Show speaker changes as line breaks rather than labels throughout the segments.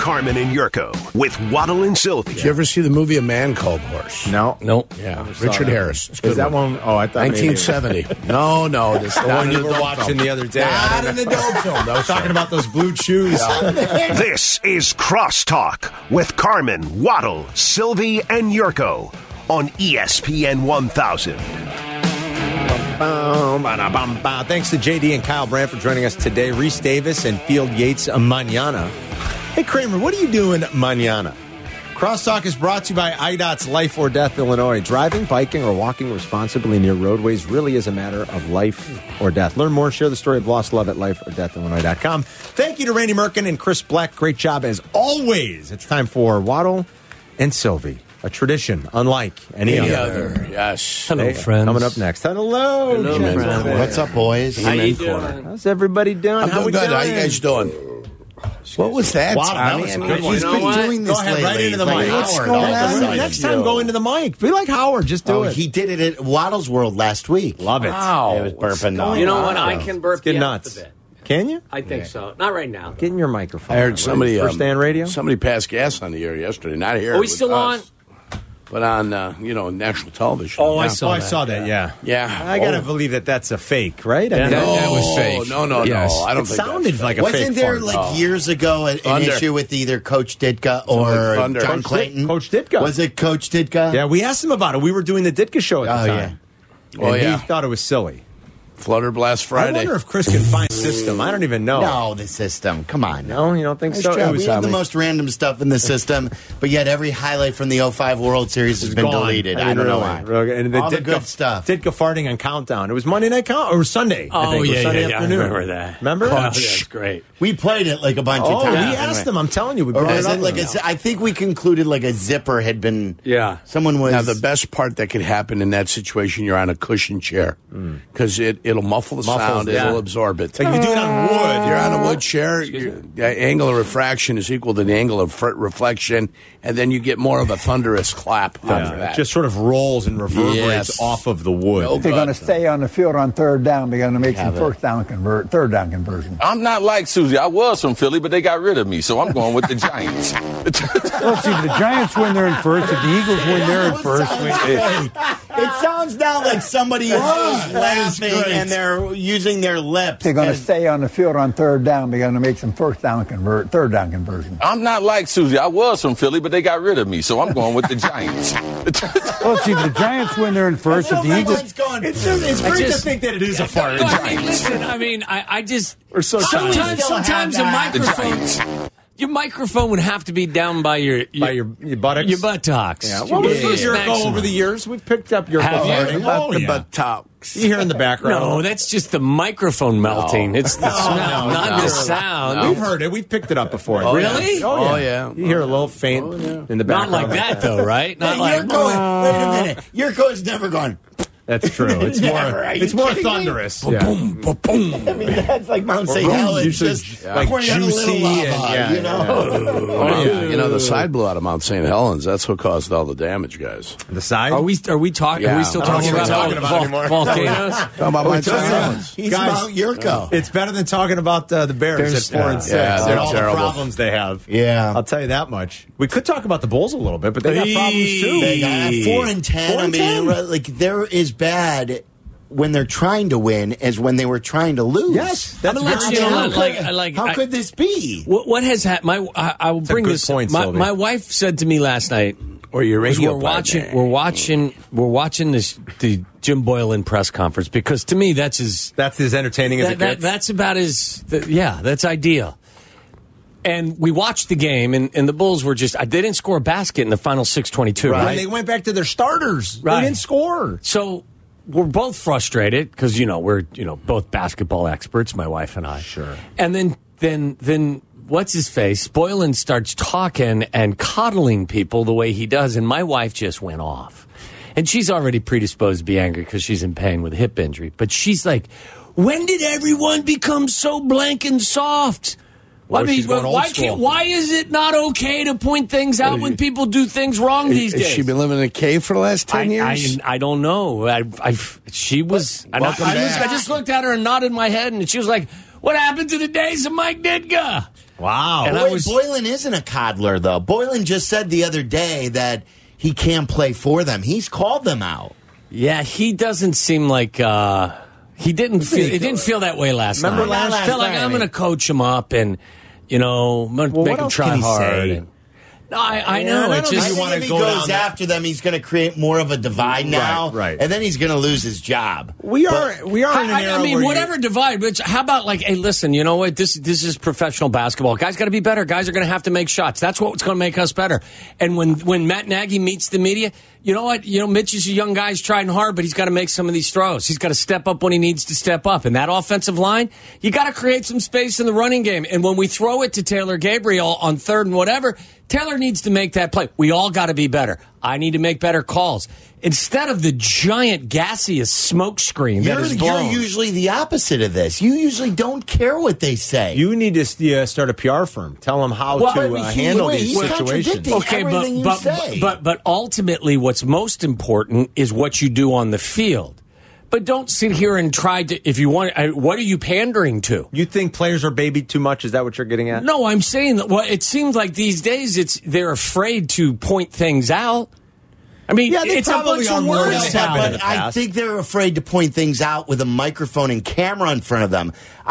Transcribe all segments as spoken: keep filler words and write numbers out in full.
Carmen and Yurko with Waddle and Sylvie.
Did you ever see the movie A Man Called Horse?
No.
Nope.
Yeah, Richard Harris. It's a good
Is that
one.
one? Oh, I thought
nineteen seventy. No, no. This
The one you were watching the other day.
Not in the dope film.
I was talking about those blue chews.
This is Crosstalk with Carmen, Waddle, Sylvie, and Yurko on E S P N one thousand.
Thanks to J D and Kyle Brandt for joining us today. Reese Davis and Field Yates mañana. Hey, Kramer, what are you doing mañana? Crosstalk is brought to you by I D O T's Life or Death Illinois. Driving, biking, or walking responsibly near roadways really is a matter of life or death. Learn more, share the story of lost love at life or death illinois dot com. Thank you to Randy Merkin and Chris Black. Great job as always. It's time for Waddle and Sylvie. A tradition unlike any,
Any
other.
other. Yes.
Hello,
Hey,
friends.
Coming up next. Hello,
Hello,
gentlemen.
friends.
What's up, boys?
How you doing?
How's everybody doing?
I'm
How
doing
we
good.
doing?
How you guys doing? What was that?
Wow,
Tommy?
that was a
I mean,
good one.
He's
You know
been
what?
doing this
Go ahead,
lately.
right into the
It's like
mic.
Howard
What's
all
going
of a
on?
sudden.
Next time, go into the mic. Be like Howard. Just do
Oh,
it.
he did it at Waddle's World last week.
Love it.
Wow.
It was burping. No,
You know what? I can burp
Get
you
nuts.
out a bit.
Can you?
I think so. Not right now.
Get in your microphone.
I heard somebody.
First
um,
day on radio?
Somebody passed gas on the air yesterday. Not here.
Are we
with
still
us,
on?
But on, uh, you know, national television.
Oh, I
Yeah.
saw
Oh, I
that.
saw that, yeah.
Yeah.
I got to
Oh.
believe that that's a fake, right? I
Yeah,
mean,
that-
No,
that was fake.
No, no,
Yes.
no. I don't
it
think
sounded
that's
like
fake.
a fake
Wasn't there
fart.
like
Oh.
years ago an, an
Thunder.
issue with either Coach Ditka or
Thunder.
John
Coach
Clayton?
Coach Ditka.
Was it Coach Ditka?
Yeah, we asked him about it. We were doing the Ditka show at the
Oh,
time.
Oh,
and
yeah.
he thought it was silly.
Flutter Blast
I
Friday.
wonder if Chris can find system. I don't even know.
No, the system. Come on.
No, you don't think
Nice
so?
job.
It was
we have the
Tommy.
most random stuff in the system, but yet every highlight from the oh five World Series has been
gone.
deleted. I,
mean,
don't know
really.
why.
Really. And the
All the
Ditka,
good stuff.
Ditka farting on Countdown. It was Monday Night Count or Sunday. I
Oh,
think. It was
yeah,
Sunday
yeah, yeah. I
afternoon.
remember that.
Remember?
Oh,
Oh,
that's great.
We played it like a bunch
oh
of
we
times.
asked them. I'm telling you. We
Or
brought
was
it
it
up
like
with
a,
them.
I think we concluded like a zipper had been.
Yeah.
Someone was.
Now, the best part that could happen in that situation, you're on a cushion chair because it, it'll muffle the
Muffles,
sound,
yeah.
it'll absorb it.
Like if you do it on wood,
You're on a wood chair, you- the angle of refraction is equal to the angle of fr- reflection, and then you get more of a thunderous clap
yeah,
after
it
that.
just sort of rolls and reverberates
Yes.
off of the wood.
No
They're going to
good.
stay on the field on third down. They're going to make some
Have it.
first down convert, third down conversion.
I'm not like Susie. I was from Philly, but they got rid of me, so I'm going with the Giants.
Let's see if the Giants win there in first. If the Eagles win there in
That
first.
sounds fake. It sounds now like somebody is laughing
great.
and they're using their lips.
They're going to
as-
stay on the field on third down. They're going to make some first down convert, third down conversion.
I'm not like Susie. I was from Philly, but they got rid of me, so I'm going with the Giants.
Let's see if the Giants win there in first. If
That's
the
what
Eagles.
Mike's going.
It's, just, it's great
just-
to think that it is a fart.
No, I mean, listen, I mean, I, I just
We're so
sometimes,
tired.
sometimes a
Still have that.
microphone, your microphone would have to be down by your your,
By your, your buttocks.
your buttocks.
Yeah.
Your
What was
first
your goal
maximum.
over the years? We've picked up your
Have you?
farting.
About
Oh,
the
yeah.
buttocks.
You hear in the background.
No, that's just the microphone melting. It's the smell,
no,
not
no.
the sound.
We've heard it. We've picked it up before.
Oh,
Really?
yeah.
Oh, yeah.
Oh, yeah.
You hear a little faint in the
Not
background.
like that, though, right? Not
Hey,
like.
your coach, wait a minute. Your coach never gone.
That's true. It's
Never.
more.
Are you
It's more
kidding me?
thunderous. Yeah.
Boom, boom, boom.
I mean, that's like Mount Saint Helens,
Usually
just
like
pouring out a little
juicy
lava,
and- yeah,
you know.
Oh, yeah. You know, the side blew out of Mount Saint Helens. That's what caused all the damage, guys.
The side.
Are we? Are we talking? Are
Yeah.
we still
I don't
talking
know
about,
what we're talking about
vol-
anymore.
volcanoes?
Talking about Mount Saint Helens.
He's
Guys,
Mount Yurko.
It's better than talking about uh, the Bears
There's-
at four
yeah.
and six
Yeah,
and
they're
all
terrible.
the problems they have.
Yeah.
I'll tell you that much. We could talk about the Bulls a little bit, but they got problems too.
They got four and ten.
Four
I
and
mean,
ten.
right, like they're as bad when they're trying to win as when they were trying to lose.
Yes, that's
I'm gonna let
very
you know,
true.
how,
like-
could,
like-
how
I-
could this be?
What, what has happened? My, I, I will bring
good
this.
point,
my,
Sylvie.
my wife said to me last night,
Or your
because
radio
we're watching,
partner.
we're watching, we're watching this the Jim Boylan press conference because to me that's as
That's as entertaining as
that,
it
that,
gets.
that's about as the, yeah, that's ideal. And we watched the game, and, and the Bulls were just they didn't score a basket in the final six twenty-two.
When
Right.
they went back to their starters.
Right.
They didn't score.
So we're both frustrated because you know we're you know both basketball experts, my wife and I.
Sure.
And then then then what's his face? Boylan starts talking and coddling people the way he does, and my wife just went off. And she's already predisposed to be angry because she's in pain with a hip injury. But she's like, "When did everyone become so blank and soft?"
Well,
I mean,
she's going old
why
school.
can't? Why is it not okay to point things out when people do things wrong these
Has
days?
she been living in a cave for the last ten
I,
years?
I, I don't know. I, I, she was. And I,
Welcome
I, was
back.
I just looked at her and nodded my head, and she was like, What happened to the days of Mike Ditka?
Wow.
And
Boy,
I was-
Boylan isn't a coddler, though. Boylan just said the other day that he can't play for them. He's called them out.
Yeah, he doesn't seem like uh, he didn't feel. It didn't feel that way last
Remember
night.
last
I felt like
night?
I'm going to coach him up and you know make
Well, what
him
else
try
can he
hard.
say?
And, no, I, I
Yeah,
know.
I
It
don't
just
I
you
think
wanna
if he
go
goes
down that-
after them, he's going to create more of a divide now,
right.
and then he's going to lose his job.
We are we are in an
I,
era
I mean,
where you-
whatever divide. But how about like, hey, listen, you know what? This this is professional basketball. Guys got to be better. Guys are going to have to make shots. That's what's going to make us better. And when when Matt Nagy meets the media, you know what? You know, Mitch is a young guy. He's trying hard, but he's got to make some of these throws. He's got to step up when he needs to step up. And that offensive line, you got to create some space in the running game. And when we throw it to Taylor Gabriel on third and whatever, Taylor needs to make that play. We all got to be better. I need to make better calls. Instead of the giant gaseous smoke screen that
You're,
is
you're
blown.
usually the opposite of this. You usually don't care what they say.
You need to uh, start a P R firm. Tell them how
Well,
to
I mean,
uh,
he-
handle
wait,
these
he's
situations.
contradicting
Okay, but
everything you
but,
say.
but but ultimately, what's most important is what you do on the field. But don't sit here and try to. If you want, I- what are you pandering to?
You think players are babied too much? Is that what you're getting at?
No, I'm saying that. Well, it seems like these days it's they're afraid to point things out. I mean,
Yeah, they
it's a
probably
bunch
are
of
more
word
than they have been in
salad.
the
I
past.
think they're afraid to point things out with a microphone and camera in front of them.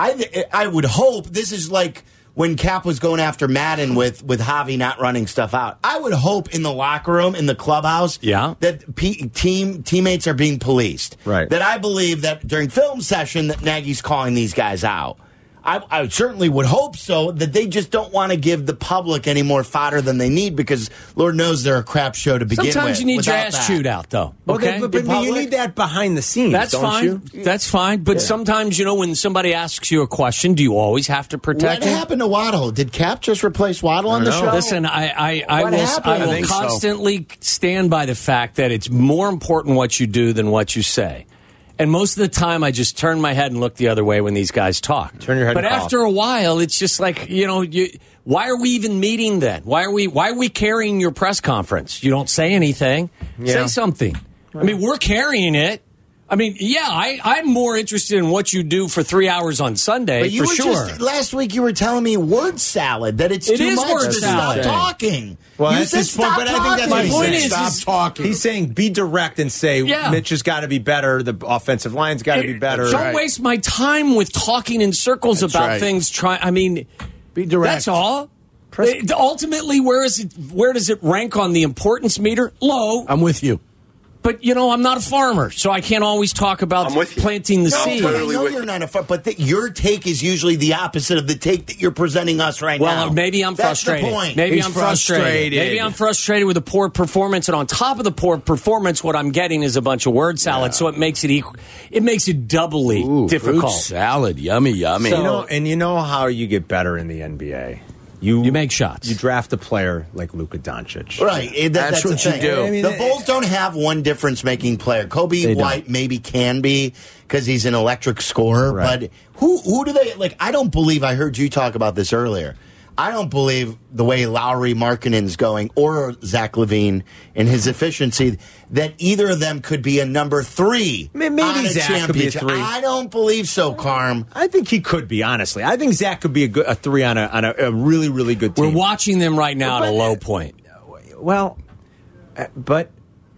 I I would hope this is like when Cap was going after Madden with with Javi not running stuff out. I would hope in the locker room, in the clubhouse,
Yeah.
that P- team teammates are being policed.
Right.
That I believe that during film session that Nagy's calling these guys out. I, I certainly would hope so, that they just don't want to give the public any more fodder than they need because Lord knows they're a crap show to begin with.
Sometimes you need your
without
ass
that.
chewed out, though.
Well, they-
Okay,
but, but
In
you
public?
need that behind the scenes.
that's
don't
fine.
You?
That's fine. But sometimes, you know, when somebody asks you a question, do you always have to protect
What
it?
happened to Waddle? Did Cap just replace Waddle on the
know.
show?
Listen, I, I, I
What
will,
happened?
I
I
will
think so.
constantly stand by the fact that it's more important what you do than what you say. And most of the time, I just turn my head and look the other way when these guys talk.
Turn your head
But
and cough.
after a while, it's just like, you know, you, why are we even meeting then? Why are we why are we carrying your press conference? You don't say anything.
Yeah.
Say something. I mean, we're carrying it. I mean, yeah, I, I'm more interested in what you do for three hours on Sunday,
But you
for
were
sure.
just last week. You were telling me word salad that it's
It
too
is
much
word
to
salad.
stop talking.
Well,
you
that's
said
his point,
stop
but I think that's
talking.
what he's
My point
saying.
is-
Stop
is-
talking.
He's saying be direct and say
Yeah.
Mitch has got to be better. The offensive line's got to be better.
Don't
right.
waste my time with talking in circles
That's
about
right.
things. Try. I mean,
Be direct.
that's all. It- ultimately, where is it? Where does it rank on the importance meter? Low.
I'm with you.
But you know, I'm not a farmer, so I can't always talk about
I'm with you.
planting the
No,
seed.
but I
Totally
know
with
you're
you.
not a, fu- but the, your take is usually the opposite of the take that you're presenting us right
Well,
now.
maybe I'm
That's
frustrated.
The point.
Maybe
He's
I'm frustrated.
frustrated.
Maybe I'm frustrated with a poor performance, and on top of the poor performance, what I'm getting is a bunch of word salad. So it makes it equal. It makes it doubly
Ooh,
difficult.
fruit salad. Yummy, yummy.
You know, and you know how you get better in the N B A. You
You make shots.
You draft a player like Luka Doncic.
Right, eh, that-
That's
that's,
what
the
you
thing.
do.
I mean,
the
it-
Bulls don't have one difference-making player. Kobe
They don't.
White maybe can be because he's an electric scorer,
Right.
but who who do they like? I don't believe I heard you talk about this earlier. I don't believe the way Lowry Markkanen's going or Zach LaVine in his efficiency that either of them could be a number three.
Maybe
on a
Zach could be a
championship.
three.
I don't believe so, Carm.
I think he could be, honestly. I think Zach could be a, good, a three on a on a, a really really good
We're
team.
watching them right now at a
But-
low point.
Well, uh, but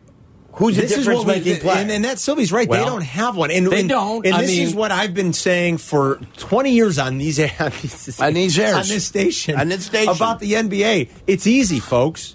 Who's a
this is what we,
difference-making player?
and, and that Sylvie's right.
Well,
they don't have one. And,
they
and-
don't.
And
I
this
mean-
is what I've been saying for twenty years on these on these,
On these airs.
on this station
On this station.
about the N B A. It's easy, folks.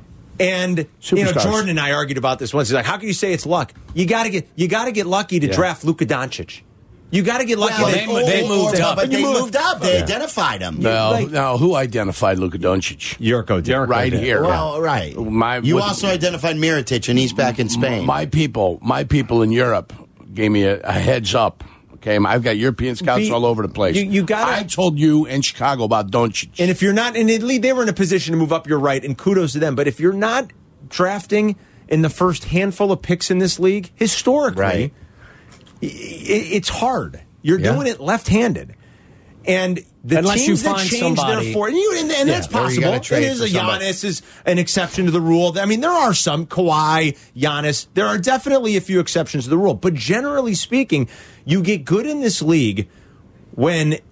And you know,
Superstars.
Jordan and I argued about this once. He's like, "How can you say it's luck? You got to get you got to get lucky to
Yeah.
draft Luka Doncic. You got to get lucky."
Well,
to-
they- they moved up.
but
You
they
moved-
moved up. They identified him.
No,
like-
no. Who identified Luka Doncic?
Yurko did.
Right
did.
here.
Well, right.
My-
you
with-
also identified Mirotic, and he's back in Spain.
My people, my people in Europe gave me a, a heads up. Okay, I've got European scouts
Be-
all over the place.
you- you gotta-
I told you in Chicago about Doncic.
And if you're not in Italy, they were in a position to move up. You're right, and kudos to them. But if you're not drafting in the first handful of picks in this league, historically,
Right.
i- i- it's hard. You're
Yeah.
doing it left-handed, and the
Unless you
teams that
find
change
somebody-
their for and, you, and, and
Yeah,
that's
or you
possible.
gotta
It
trade
is
for
a
somebody.
Giannis is an exception to the rule. I mean, there are some Kawhi, Giannis. There are definitely a few exceptions to the rule, but generally speaking, you get good in this league when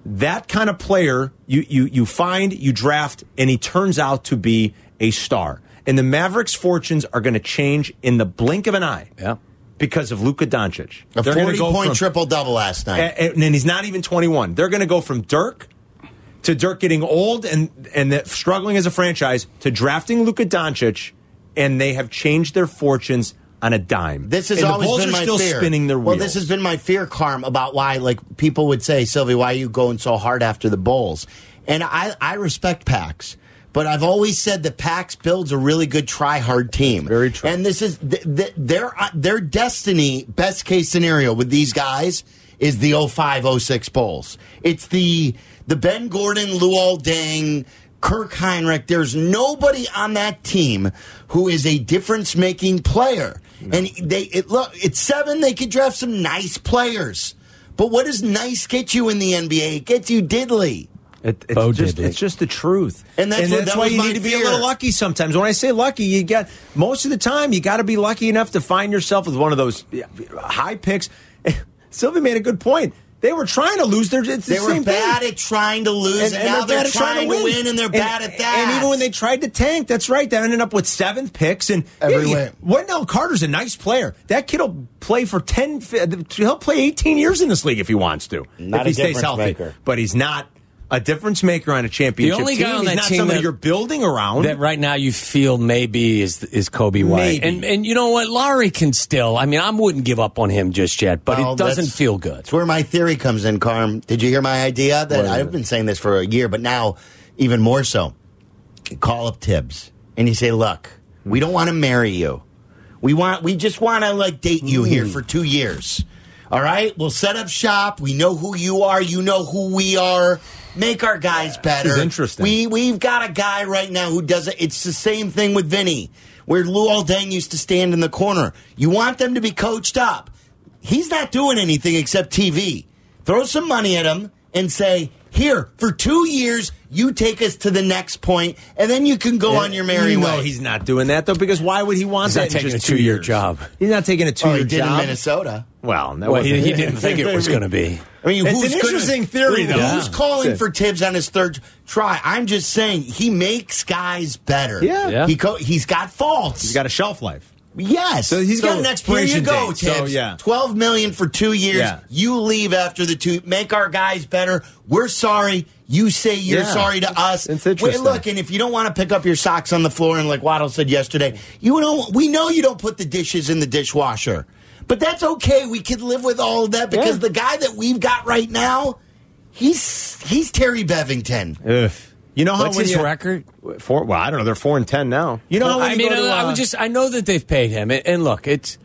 that kind of player you, you, you find, you draft, and he turns out to be a star. And the Mavericks' fortunes are going to change in the blink of an eye.
Yeah.
Because of Luka Doncic.
A
They're gonna go
forty-point
from-
triple-double last night.
And, and he's not even twenty-one. They're going to go from Dirk to Dirk getting old and, and the, struggling as a franchise to drafting Luka Doncic, and they have changed their fortunes on a dime.
This has
and
always
the Bulls
been
are
my
still
fear.
spinning their wheels.
Well, this has been my fear, Carm, about why like people would say, Sylvie, why are you going so hard after the Bulls? And I, I respect Pax, but I've always said that Pax builds a really good try-hard team.
Very true.
And this is th- th- their their destiny. Best case scenario with these guys is the oh five oh six Bulls. It's the the Ben Gordon, Luol Deng, Kirk Heinrich. There's nobody on that team who is a difference-making player. No. And they it, look, it's seven. They could draft some nice players, but what does nice get you in the N B A? It gets you diddly.
It, it's,
Bo
just,
did it.
it's just the truth.
And that's what- that
why
was
you
my
need to be
fear.
a little lucky sometimes. When I say lucky, you got most of the time, you got to be lucky enough to find yourself with one of those high picks. Sylvie made a good point. They were trying to lose their. It's the
They were
same
bad
thing.
at trying to lose, and, now they're,
bad at
trying, to win. and they're
And-
bad at that.
And even when they tried to tank, that's right. They ended up with seventh picks. And
Every
yeah,
way.
Wendell Carter's a nice player. That kid will play for ten. He'll play eighteen years in this league if he wants to.
Not
if
a
he stays
difference
healthy.
maker.
But he's not a difference maker on a championship
The only
team.
guy on
he's
that
not
team
somebody
that-
you're building around.
That right now you feel maybe is is Kobe White.
Maybe.
And and you know what? Lowry can still. I mean, I wouldn't give up on him just yet, but
Well,
it doesn't
that's-
feel good.
That's where my theory comes in, Carm. Did you hear my idea? That I've been saying this for a year, but now even more so. You call up Tibbs and you say, "Look, we don't want to marry you. We want. We just want to like date you here for two years. All right? We'll set up shop. We know who you are. You know who we are. Make our guys better.
This is interesting.
We we've got a guy right now who does it. It's the same thing with Vinny, where Luol Deng used to stand in the corner. You want them to be coached up. He's not doing anything except T V. Throw some money at him and say, here, for two years, you take us to the next point, and then you can go on your merry
you
way.
know he's not doing that, though, because why would he want
He's
that
not
in
taking
just
a two-year
years?
job.
He's not taking a
Oh,
two-year
he did
job.
in Minnesota.
Well, that
Well, he,
wasn't-
he didn't think it was going to be.
I mean,
It's
who's
an
gonna-
interesting theory,
who-
though.
Who's
Yeah.
calling for Tibbs on his third try? I'm just saying he makes guys better.
Yeah.
Yeah.
He co- he's got faults.
He's got a shelf life.
Yes.
So he's got an expiration
Here you go,
date, so,
Tibbs.
yeah.
Twelve million for two years.
Yeah.
You leave after the two. Make our guys better. We're sorry. You say you're
Yeah.
sorry to us.
It's interesting.
Wait, look, and if you don't want to pick up your socks on the floor, and like Waddle said yesterday, you know we know you don't put the dishes in the dishwasher, but that's okay. We can live with all of that because
Yeah.
the guy that we've got right now, he's he's Terry Bevington.
Ugh. You know how
What's
when
his
you,
record?
Four, well, I don't know. They're four and ten now. You know how when
I
you
mean,
go to,
I, I
uh,
would just I know that they've paid him, and, and look, it's.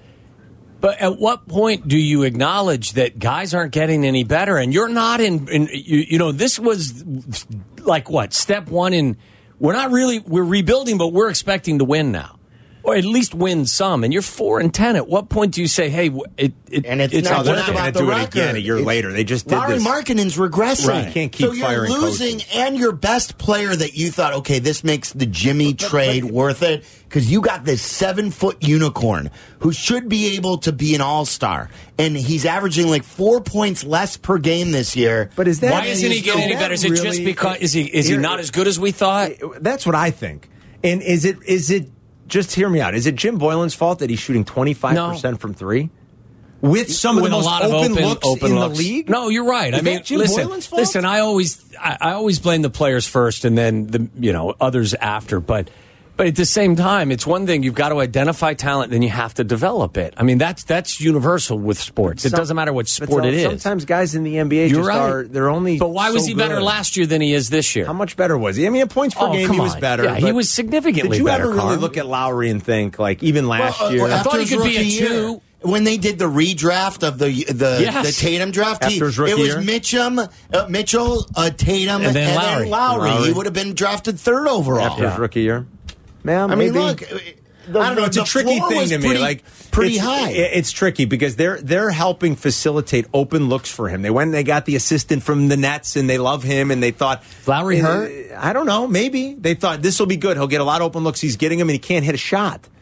But at what point do you acknowledge that guys aren't getting any better, and you're not in? in you, you know, this was like what step one in. We're not really we're rebuilding, but we're expecting to win now, or at least win some. And you're four and ten. At what point do you say, "Hey, it"? it
And it's
no,
not
they're
just
not
about
going to
the
do it
record.
again a year
It's-
later. They just did
Larry
this.
Markkanen's regressing.
Right. You can't keep
so you're
firing
losing,
coaches.
and your best player that you thought, okay, this makes the Jimmy trade worth it because you got this seven foot unicorn who should be able to be an all star, and he's averaging like four points less per game this year.
But is that
Why isn't he getting any better? Is it just
really-
because is he is he
Here-
not as good as we thought?
That's what I think. And is it is it just hear me out? Is it Jim Boylan's fault that he's shooting twenty five percent from three? With some of
With
the
a
most
lot of
open,
open
looks
open
in
looks.
the league?
No, you're right.
Is
I mean,
that Jim
listen,
Boylan's fault?
listen. I always, I, I always blame the players first, and then the you know others after. But, but at the same time, it's one thing you've got to identify talent, then you have to develop it. I mean, that's that's universal with sports. It
Some-
doesn't matter what
but
sport it is.
Sometimes guys in the N B A
You're
just
right.
are. They're only.
But why was
so
he better
good.
last year than he is this year?
How much better was he? I mean, in points per
Oh,
game,
come
he was
on.
better.
Yeah, he
but
was significantly
Did you
better,
ever really
Carm.
look at Lowry and think, like, even last
Well, uh,
year?
well,
I thought
after
he
his
could be a
rookie year,
two.
When they did the redraft of the the,
Yes.
the Tatum draft, he,
After his rookie
it was
year?
Mitchum, uh, Mitchell, uh, Tatum,
And then Lowry.
Lowry.
Lowry.
He would have been drafted third overall.
After his rookie year? Man,
I mean,
maybe.
look,
I don't know. It's a
the
tricky
floor
thing
was
to me.
pretty-
Like
pretty
it's,
high.
it- It's tricky because they're they're helping facilitate open looks for him. They went and they got the assistant from the Nets, and they love him, and they thought
Lowry
uh,
hurt?
I don't know. Maybe they thought this will be good. He'll get a lot of open looks. He's getting them, and he can't hit a shot.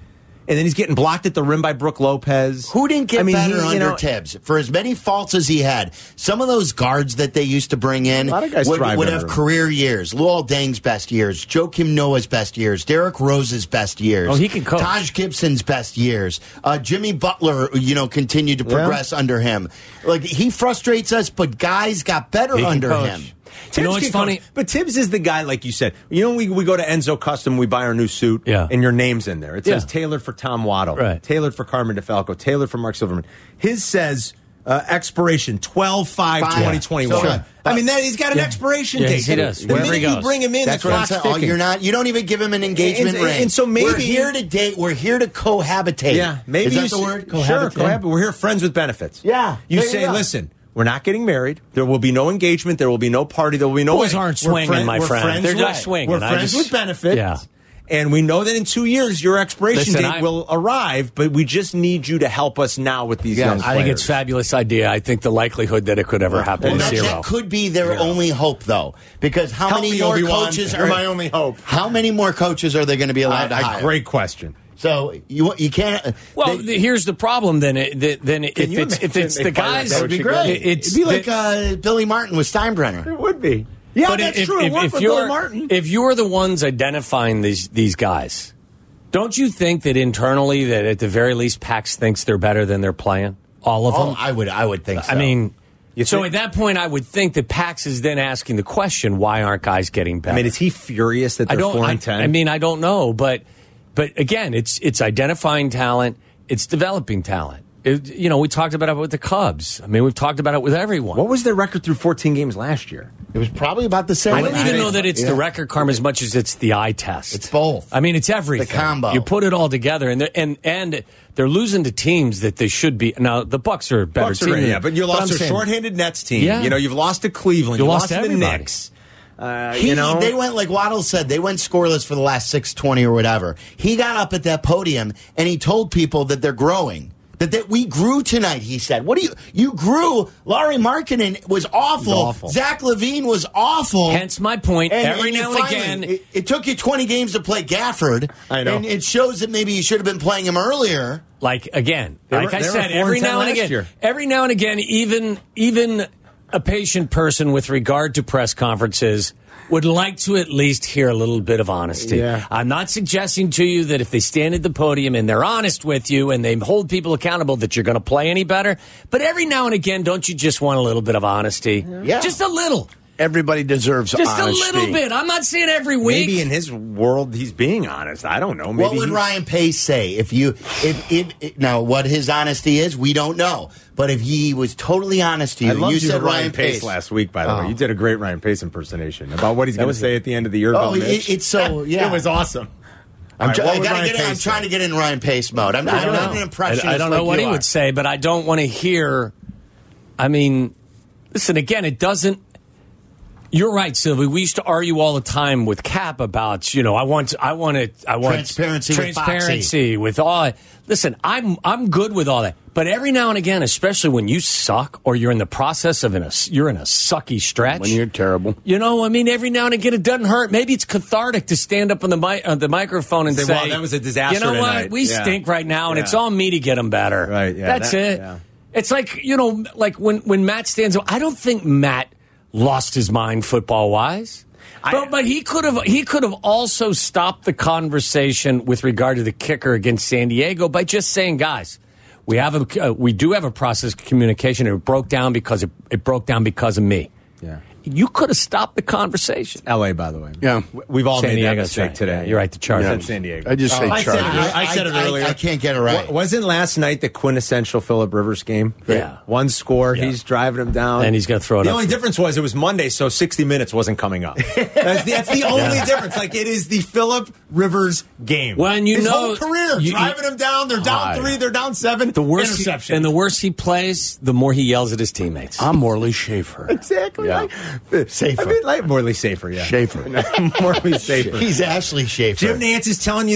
and then he's getting blocked at the rim by Brooke Lopez.
Who didn't get
I mean,
better
he, you
under
know,
Tibbs? For as many faults as he had, some of those guards that they used to bring in
A lot of guys
would,
thrive
would
under
have
him.
career years. Luol Deng's best years, Joakim Noah's best years, Derrick Rose's best years.
Oh, he can coach.
Taj Gibson's best years. Uh, Jimmy Butler, you know, continued to progress
Yeah.
under him. Like, he frustrates us, but guys got better
He can
under
coach.
him.
Tibbs
You know what's
can
funny?
coach, but Tibbs is the guy, like you said. You know, we, we go to Enzo Custom, we buy our new suit,
Yeah.
and your name's in there. It says
Yeah.
tailored for Tom Waddle,
Right.
tailored for Carmen DeFalco, tailored for Mark Silverman. His says uh, expiration twelve five twenty twenty-one.
Sure.
I mean, that, he's got an expiration
Yeah,
date.
he does.
The
Wherever
minute
he
you
goes.
bring him in,
That's
the
what I'm
clock's
saying. Oh,
ticking.
you're not. You don't even give him an engagement
And- and-
ring.
and so maybe-
we're here to date. We're here to cohabitate.
Yeah, maybe
is that
you
the
s-
word?
Sure, cohabitate. We're here, friends with benefits.
Yeah,
you
there you
say,
go.
listen, we're not getting married. There will be no engagement. There will be no party. There will be no.
Boys
wedding.
aren't
We're
swinging,
friend-
my
we're
friend.
friends
They're
with-
not swinging.
We're
I
friends
just-
with benefits.
Yeah.
And we know that in two years your expiration
Listen,
date
I-
will arrive, but we just need you to help us now with these young players.
I think it's a fabulous idea. I think the likelihood that it could ever happen
Well,
is
that,
zero.
that could be their only hope, though, because how
Help
many
me,
more
Obi-Wan.
coaches
You're
are
my only hope.
How many more coaches are they going to be allowed to
I-
hire?
great question.
So you you can't.
Well,
they-
the, here's the problem. Then, it, the, then if
you
it's if
imagine
it's
they
the
fire
guys,
that
that would be
It-
great.
it's
It'd be like
the-
uh, Billy Martin with Steinbrenner.
It would be. Yeah,
but
that's
if,
true.
If,
It worked
if
with
you're
Billy Martin.
if you're the ones identifying these these guys, don't you think that internally that at the very least Pax thinks they're better than they're playing? All of
Oh,
them.
I would I would think so.
I mean.
You
So
think-
at that point, I would think that Pax is then asking the question: why aren't guys getting better?
I mean, is he furious that
I
they're
don't.
four
I,
and ten?
I mean, I don't know, but but again, it's it's identifying talent, it's developing talent. It, you know, we talked about it with the Cubs. I mean, we've talked about it with everyone.
what was their record through fourteen games last year?
it was probably about the same.
I don't even know that it's
Yeah.
the record, Carm, as much as it's the eye test.
It's both.
I mean, it's everything.
The combo.
You put it all together, and they're, and and they're losing to teams that they should be. Now the Bucks are a better
Bucks are
team,
great, yeah, but you lost
I'm
to a
saying-
shorthanded Nets team.
Yeah.
You know, you've lost to Cleveland.
You
You,
lost
lost
to
to the
everybody.
Knicks. Uh,
He,
you know,
they went like Waddle said. They went scoreless for the last six twenty or whatever. He got up at that podium and he told people that they're growing. That, that we grew tonight, he said. What do you you grew? Laurie Markkinen was awful.
awful.
Zach Levine was awful.
Hence my point.
And-
Every
and you
now and
finally-
again,
it, it took you twenty games to play Gafford.
I know.
And it shows that maybe you should have been playing him earlier.
like again,
They
like
were-
I
they were
said,
four
every
and ten
now and
last
again,
year.
every now and again, even even a patient person with regard to press conferences would like to at least hear a little bit of honesty.
Yeah.
I'm not suggesting to you that if they stand at the podium and they're honest with you and they hold people accountable that you're going to play any better. But every now and again, don't you just want a little bit of honesty?
Yeah.
Just a little.
Everybody deserves
Just
honesty.
a little bit. I'm not saying every week.
maybe in his world he's being honest. I don't know. Maybe
What would
he-
Ryan Pace say if you if, if, if now what his honesty is? We don't know. But if he was totally honest to you,
I loved
you
you
said
Ryan Pace,
Pace
last week. By the
Oh.
way, you did a great Ryan Pace impersonation about what he's going to
was
say at the end of the year.
Oh,
about Mitch.
it, it's so yeah.
It was awesome.
I'm,
All
try-
right, what
I
would
gotta
Ryan
get in, I'm
Pace
trying
say?
to get in Ryan Pace mode. I'm, I'm not an impressionist.
I, I don't know
like
what
you
he
are.
would say, but I don't want to hear. I mean, listen, again, it doesn't. You're right, Sylvie. We used to argue all the time with Cap about, you know, I want, I want it, I want
Transparency with
transparency with all. Listen, I'm, I'm good with all that, but every now and again, especially when you suck or you're in the process of in a, you're in a sucky stretch.
When you're terrible.
You know, I mean, every now and again, it doesn't hurt. Maybe it's cathartic to stand up on the mi- on the microphone and
Say,
say,
"Well, that was a disaster
You know what?
tonight."
We
Yeah.
stink right now, and
Yeah.
it's on me to get them better."
Right, yeah,
That's
that-
it.
yeah.
It's like, you know, like when when Matt stands up. I don't think Matt lost his mind football wise. But, but he could have he could have also stopped the conversation with regard to the kicker against San Diego by just saying, guys, we have a uh, we do have a process of communication. And it broke down because it, it broke down because of me.
Yeah.
You could have stopped the conversation.
L A, by the way.
Yeah.
W- We've all
San
made that
Diego's
mistake
right.
today.
Yeah, you're right, the Chargers.
I said San Diego.
I just say
I said,
Chargers.
it, I said it
I-
earlier.
I can't get it right.
Wa- Wasn't last night the quintessential Phillip Rivers game?
Yeah.
One score,
Yeah.
he's driving him down.
And he's gonna throw it
The
up.
only difference was it was Monday, so sixty minutes wasn't coming up. That's the, that's the only difference. Like, it is the Phillip Rivers game.
When you
His
know-
whole career,
you-
driving him down. They're down
I-
three, they're down seven.
The worse he,
interception.
and the worse he plays, the more he yells at his teammates.
I'm Morley Schaefer.
Exactly.
Yeah.
Like,
Safer.
I mean, like Morley Safer, yeah.
Schaefer.
Morley Safer.
He's Ashley Schaefer.
Jim Nance is telling you that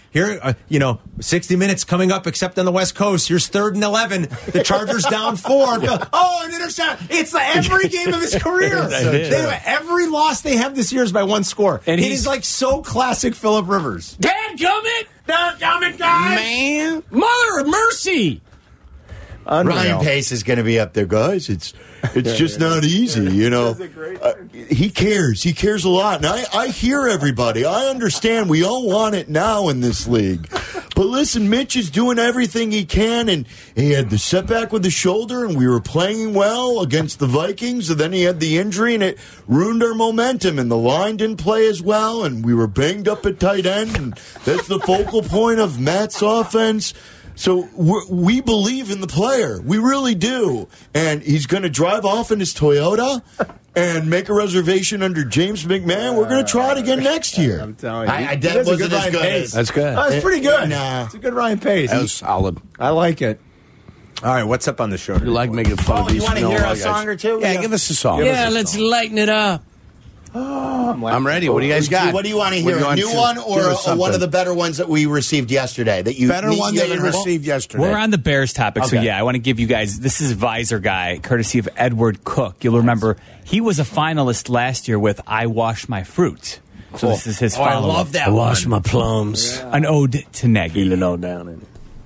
Here, uh, you know, sixty minutes coming up, except on the West Coast. Here's third and eleven. The Chargers down four. Oh, an interception! It's every game of his career. They, every loss they have this year is by one score. And it is like so classic Phillip Rivers.
Dadgummit! Dadgummit, guys!
Man.
Mother of mercy!
Unreal. Ryan Pace is going to be up there, guys. It's it's just not easy, you know. Uh, he cares. He cares a lot. And I, I hear everybody. I understand we all want it now in this league. But listen, Mitch is doing everything he can, and he had the setback with the shoulder, and we were playing well against the Vikings, and then he had the injury, and it ruined our momentum, and the line didn't play as well, and we were banged up at tight end, and that's the focal point of Matt's offense. So we're, we believe in the player. We really do. And he's going to drive off in his Toyota and make a reservation under James McMahon. We're going to try it again next year.
I'm telling you.
I, I, that wasn't as good as...
That's good.
Oh, that's pretty good.
Nah.
It's a good Ryan Pace.
That was solid.
I like it. All right, what's up on the show?
You like making fun
Oh,
of these
you want to
no
hear a
guys.
song or two?
Yeah, give us a song.
Yeah, let's lighten it up.
Oh, I'm,
I'm ready. What do you guys got?
What do you want to hear?
What do you
A new
want
one
to-
or
give
a,
us
a one of
something.
the better ones that we received yesterday? That you
Better
you
one that you
haven't heard?
received yesterday.
We're on the Bears topic, so
Okay.
yeah, I want to give you guys, this is Visor Guy, courtesy of Edward Cook. You'll remember he was a finalist last year with I Wash My Fruit. So this is his
Oh, I
follow-up.
love that
I wash
one.
my plums.
An ode to Nagy.
Feel it all down in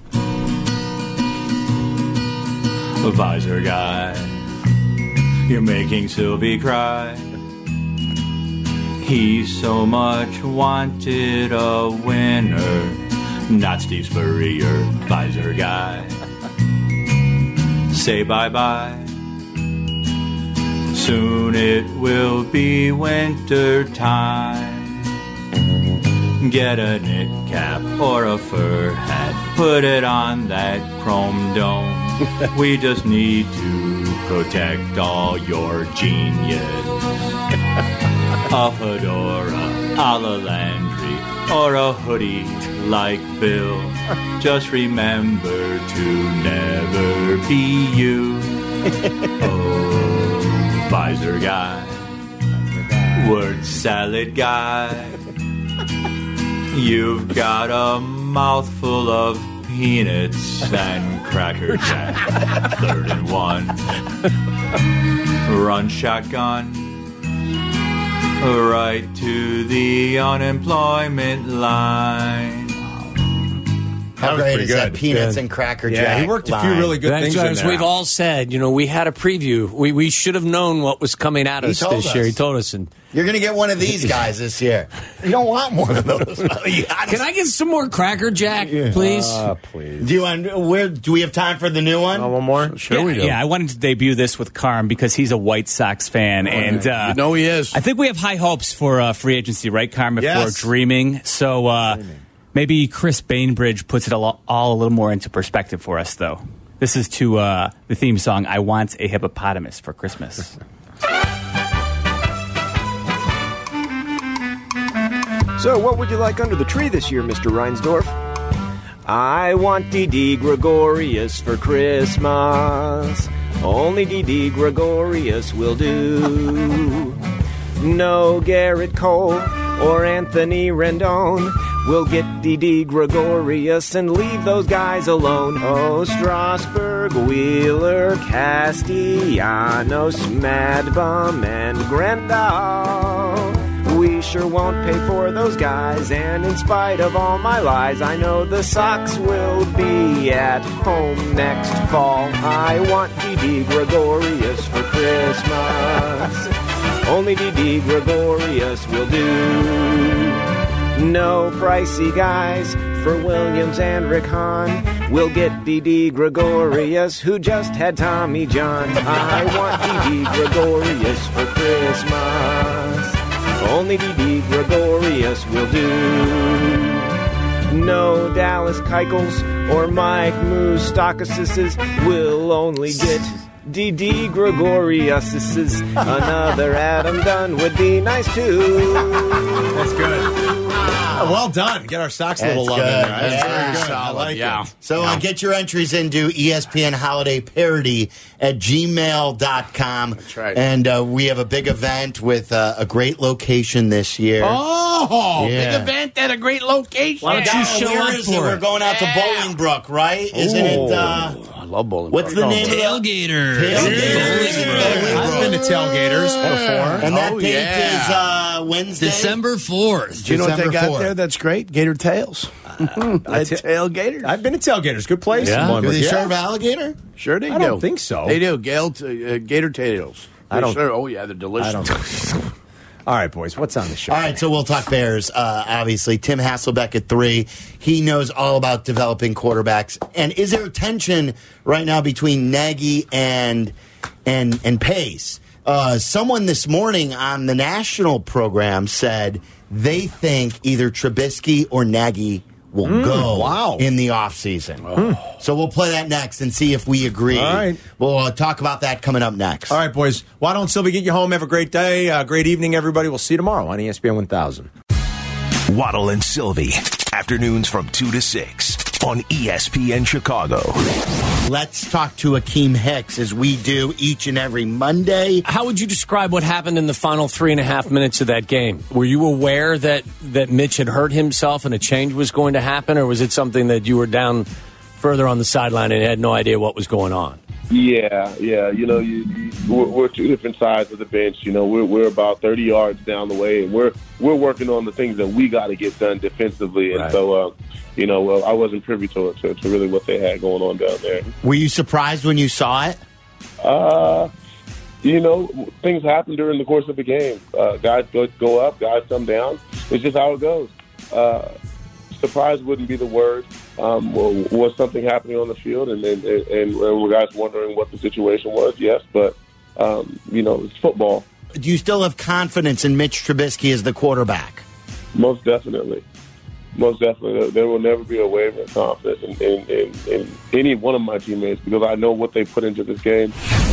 it.
Visor Guy, you're making Sylvie cry. He so much wanted a winner, not Steve Spurrier, Visor Guy. Say bye-bye, soon it will be winter time. Get a knit cap or a fur hat, put it on that chrome dome. We just need to protect all your genius. A fedora, a la Landry, or a hoodie like Bill. Just remember to never be you. Oh, Visor Guy, word salad guy. You've got a mouthful of peanuts and Cracker Jack. Third and one. Run shotgun. Right to the unemployment line.
How great is that
good.
Peanuts
Yeah.
and Cracker
Yeah,
Jack
he worked a few
line.
really good
That's
things
what-
in
as
there.
we've all said, you know, we had a preview. We we should have known what was coming at
He
us
told
this year. He
us.
told us. And
You're going to get one of these guys this year. You don't want one of those. You gotta-
can I get some more Cracker Jack, please?
Uh, please.
Do you want? Where do we have time for the new one?
Oh, one more?
Sure
yeah,
we do.
yeah, I wanted to debut this with Carm because he's a White Sox fan, and uh,
You know he is.
I think we have high hopes for uh, free agency, right, Carm? If
Yes.
we're dreaming, so uh, maybe Chris Bainbridge puts it all, all a little more into perspective for us, though. This is to uh, the theme song "I Want a Hippopotamus for Christmas."
So, what would you like under the tree this year, Mister Reinsdorf? I want D D Gregorius for Christmas. Only D D Gregorius will do. No Garrett Cole or Anthony Rendon. We'll get D D Gregorius and leave those guys alone. Oh, Strasburg, Wheeler, Castellanos, Madbum, and Grandal. We sure won't pay for those guys, and in spite of all my lies, I know the Sox will be at home next fall. I want D D Gregorius for Christmas. Only D D Gregorius will do. No pricey guys for Williams and Rick Hahn. We'll get D D Gregorius, who just had Tommy John. I want D D Gregorius for Christmas. Only D D Gregorius will do. No Dallas Keuchels or Mike Moustakas. We'll only get D D Gregorius. Another Adam Dunn would be nice too.
That's good. Oh, well done. Get our socks a little
That's
love in
good.
there. That's
Yeah.
very good.
Solid,
I like
yeah.
it.
So uh, get your entries into E S P N Holiday Parody at gmail dot com.
That's right.
And uh, we have a big event with uh, a great location this year.
Oh,
Yeah.
big event at a great location.
Why don't you
Yeah,
show
where
up
is it?
for
We're
it?
going out to Bolingbrook, right? Isn't it? Uh,
I love bowling.
what's the name of the
Tailgater.
Tailgaters in
I've been to
Bolingbrook.
tailgaters before.
And that
Oh,
date
yeah.
is uh, Wednesday.
December fourth.
Do you know what they
December
got
fourth.
there that's great? Gator tails.
I
That
ta-
tailgaters.
I've been to tailgaters. Good place.
Yeah?
in
Do
Bolingbrook.
they
Yeah.
serve alligator?
Sure they
I
do.
don't think so.
They do. Gail, t- uh, gator tails.
I don't-
They serve- Oh, yeah, they're delicious.
I don't. All right, boys. What's on the show?
All right, so we'll talk Bears, uh, obviously. Tim Hasselbeck at three. He knows all about developing quarterbacks. And is there tension right now between Nagy and and and Pace? Uh, someone this morning on the national program said they think either Trubisky or Nagy will go
wow.
in the offseason. So we'll play that next and see if we agree.
All right.
We'll uh, talk about that coming up next.
All right, boys. Why don't Sylvie get you home? Have a great day. Uh, great evening, everybody. We'll see you tomorrow on E S P N one thousand.
Waddle and Sylvie. Afternoons from two to six on E S P N Chicago.
Let's talk to Akeem Hicks as we do each and every Monday.
How would you describe what happened in the final three and a half minutes of that game? Were you aware that, that Mitch had hurt himself and a change was going to happen, or was it something that you were down further on the sideline and had no idea what was going on?
Yeah, yeah. You know, you, you, we're, we're two different sides of the bench. You know, we're we're about thirty yards down the way, and we're we're working on the things that we got to get done defensively. And
Right.
so, uh, you know, well, I wasn't privy to, to to really what they had going on down there.
Were you surprised when you saw it?
Uh, you know, things happen during the course of the game. Uh, guys go, go up, guys come down. It's just how it goes. Uh, surprise wouldn't be the word. Um, well, was something happening on the field, and and, and and were guys wondering what the situation was? Yes, but um, you know, it's football.
Do you still have confidence in Mitch Trubisky as the quarterback?
Most definitely. Most definitely. There will never be a waiver of confidence in, in, in, in any one of my teammates because I know what they put into this game.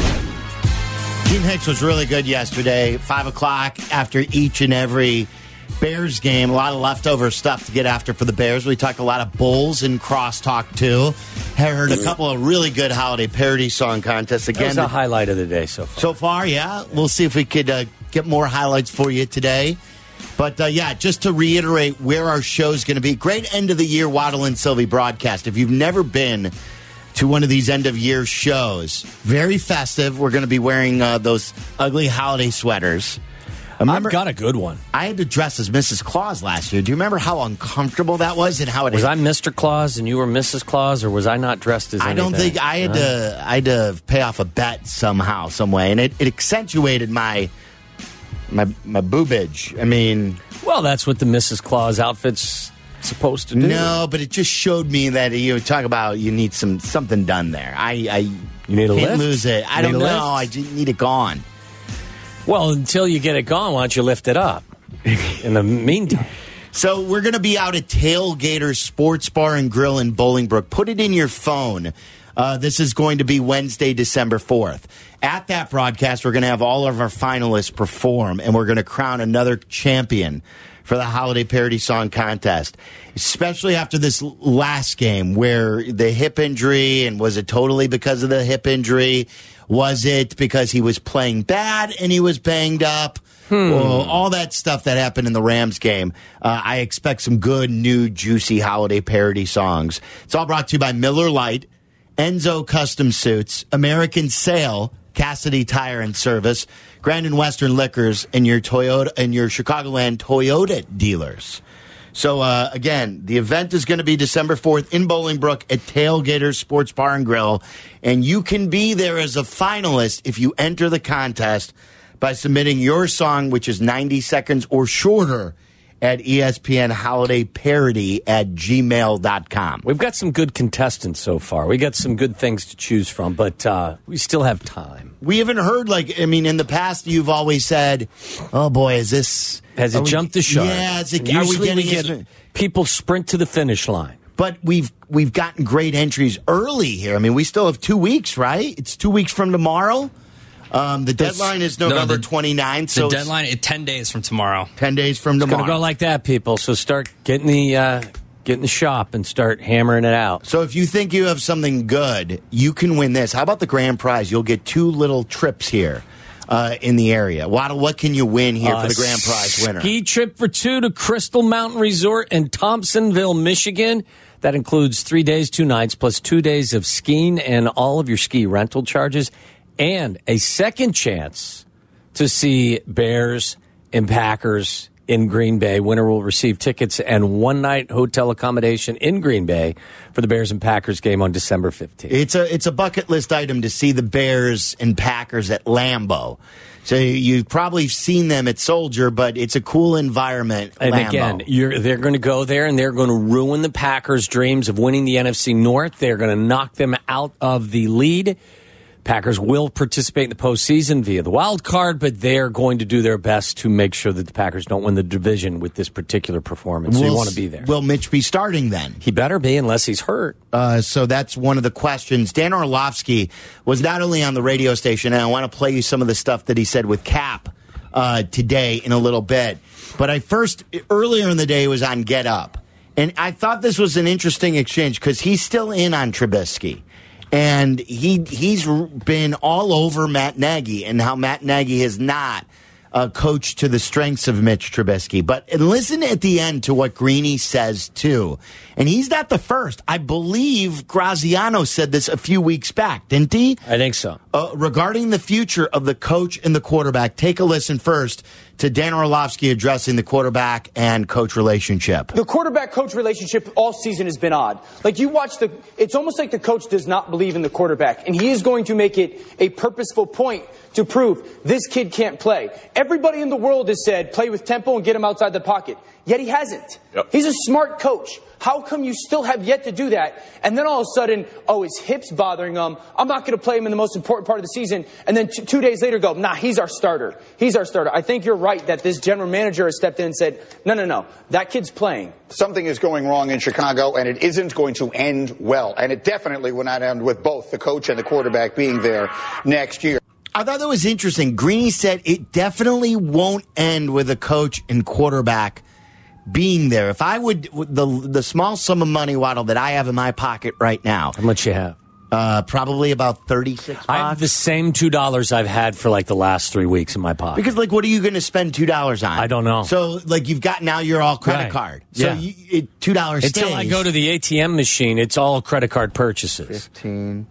Akeem Hicks was really good yesterday. Five o'clock after each and every Bears game. A lot of leftover stuff to get after for the Bears. We talked a lot of Bulls and crosstalk too. Have heard a couple of really good holiday parody song contests
That
again.
was the highlight of the day so far.
So far, yeah. We'll see if we could uh, get more highlights for you today. But, uh, yeah, just to reiterate where our show's going to be. Great end-of-the-year Waddle and Sylvie broadcast. If you've never been to one of these end-of-year shows, very festive. We're going to be wearing uh, those ugly holiday sweaters. Remember,
I've got a good one.
I had to dress as Missus Claus last year. Do you remember how uncomfortable that was and how it
Was I Mister Claus and you were Missus Claus, or was I not dressed as
I
anything?
don't think I had
Huh?
to. I had to pay off a bet somehow, some way, and it, it accentuated my my my boobage. I mean,
Well, that's what the Missus Claus outfit's supposed to do.
no, but it just showed me that you talk about you need some something done there. I, I
You need a
can't
lift?
lose it. I
You
don't
need
know.
a lift?
I just need it gone.
Well, until you get it gone, why don't you lift it up? In the meantime.
So we're going to be out at Tailgater Sports Bar and Grill in Bolingbrook. Put it in your phone. Uh, this is going to be Wednesday, December fourth. At that broadcast, we're going to have all of our finalists perform, and we're going to crown another champion for the Holiday Parody Song Contest, especially after this last game where the hip injury, and was it totally because of the hip injury? Was it because he was playing bad and he was banged up? Hmm. Well, all that stuff that happened in the Rams game. Uh, I expect some good, new, juicy holiday parody songs. It's all brought to you by Miller Lite, Enzo Custom Suits, American Sail, Cassidy Tire and Service, Grand and Western Liquors, and your Toyota and your Chicagoland Toyota dealers. So, uh, again, the event is going to be December fourth in Bolingbrook at Tailgater Sports Bar and Grill. And you can be there as a finalist if you enter the contest by submitting your song, which is ninety seconds or shorter, at E S P N Holiday Parody at gmail dot com.
We've got some good contestants so far. We got some good things to choose from, but uh, we still have time.
We haven't heard, like, I mean, in the past, you've always said, oh, boy, is this...
Has it
we,
jumped the shark?
Yeah, is it,
And
are we
usually
getting
we get
it?
people sprint to the finish line.
But we've we've gotten great entries early here. I mean, we still have two weeks, right? It's two weeks from tomorrow. Um, the deadline is November
No, the-
twenty-ninth.
The
So
deadline is ten days from tomorrow.
ten days from
It's
tomorrow.
going to go like that, people. So start getting the uh, get in the shop and start hammering it out.
So if you think you have something good, you can win this. How about the grand prize? You'll get two little trips here uh, in the area. Waddle, what can you win here for the grand prize winner?
Ski trip for two to Crystal Mountain Resort in Thompsonville, Michigan. That includes three days, two nights, plus two days of skiing and all of your ski rental charges, and a second chance to see Bears and Packers in Green Bay. Winner will receive tickets and one-night hotel accommodation in Green Bay for the Bears and Packers game on December fifteenth.
It's a it's a bucket list item to see the Bears and Packers at Lambeau. So you've probably seen them at Soldier, but it's a cool environment.
And
Lambeau.
again, you're, they're going to go there and they're going to ruin the Packers' dreams of winning the N F C North. They're going to knock them out of the lead. Packers will participate in the postseason via the wild card, but they're going to do their best to make sure that the Packers don't win the division with this particular performance. So
Will-
you want to be there.
Will Mitch be starting then?
He better be unless he's hurt.
Uh, so that's one of the questions. Dan Orlovsky was not only on the radio station, and I want to play you some of the stuff that he said with Cap uh, today in a little bit. But I first, earlier in the day, was on Get Up. And I thought this was an interesting exchange because he's still in on Trubisky. And he he's been all over Matt Nagy and how Matt Nagy has not uh, coached to the strengths of Mitch Trubisky. But and listen at the end to what Greeny says, too. And he's not the first. I believe Graziano said this a few weeks back, didn't he?
I think so.
Uh, regarding the future of the coach and the quarterback, take a listen first to Dan Orlovsky addressing the quarterback and coach relationship.
The quarterback-coach relationship all season has been odd. Like, you watch the, it's almost like the coach does not believe in the quarterback, and he is going to make it a purposeful point to prove this kid can't play. Everybody in the world has said, play with tempo and get him outside the pocket. Yet he hasn't.
Yep.
He's a smart coach. How come you still have yet to do that? And then all of a sudden, oh, his hip's bothering him. I'm not going to play him in the most important part of the season. And then t- two days later go, nah, he's our starter. He's our starter. I think you're right that this general manager has stepped in and said, no, no, no, that kid's playing.
Something is going wrong in Chicago, and it isn't going to end well. And it definitely will not end with both the coach and the quarterback being there next year.
I thought that was interesting. Greeny said it definitely won't end with a coach and quarterback being there. If I would, the the small sum of money, Waddle, that I have in my pocket right now.
How much you have?
Uh, probably about thirty-six bucks.
I have the same two dollars I've had for like the last three weeks in my pocket.
Because, like, what are you going to spend two dollars on?
I don't know.
So, like, you've got now your all credit
Right.
card. So,
Yeah.
you, it, two dollars
Until
stays.
I go to the A T M machine, it's all credit card purchases.
fifteen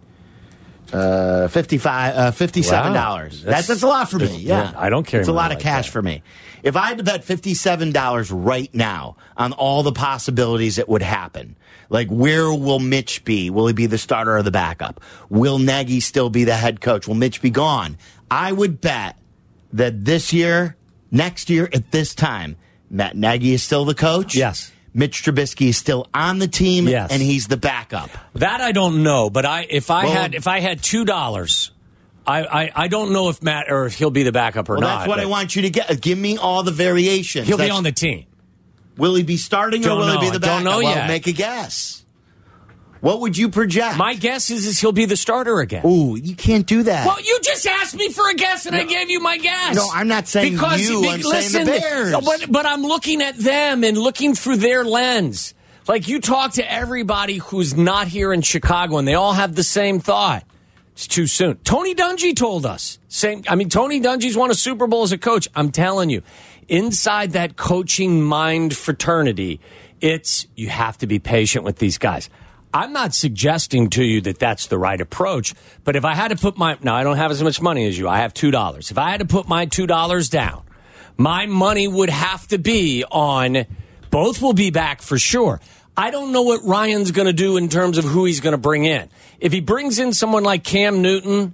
Uh, fifty-five, uh, fifty-seven dollars.
Wow.
That's, that's that's a lot for me. Yeah,
Yeah, I don't carry
It's a
money
lot of
like
cash
that.
for me. If I had to bet fifty-seven dollars right now on all the possibilities that would happen, like where will Mitch be? Will he be the starter or the backup? Will Nagy still be the head coach? Will Mitch be gone? I would bet that this year, next year at this time, Matt Nagy is still the coach.
Yes.
Mitch Trubisky is still on the team,
Yes.
and he's the backup.
That I don't know, but I if I
Well-
had if I had two dollars, I, I I don't know if Matt or if he'll be the backup or
Well,
not.
that's what I
but
want you to get. Give me all the variations.
He'll be
That's-
on the team.
Will he be starting or
Don't
will
know.
he be the
Don't
backup?
know
Well,
yet.
make a guess. What would you project?
My guess is, is he'll be the starter again.
Ooh, you can't do that.
Well, you just asked me for a guess, and I gave you my guess.
No, I'm not saying
because,
you,
be-
I'm saying the
listen,
Bears.
But, but I'm looking at them and looking through their lens. Like, you talk to everybody who's not here in Chicago, and they all have the same thought. It's too soon. Tony Dungy told us. Same. I mean, Tony Dungy's won a Super Bowl as a coach. I'm telling you, inside that coaching mind fraternity, it's you have to be patient with these guys. I'm not suggesting to you that that's the right approach, but if I had to put my now I don't have as much money as you. I have two dollars. If I had to put my two dollars down, my money would have to be on both will be back for sure. I don't know what Ryan's going to do in terms of who he's going to bring in. If he brings in someone like Cam Newton,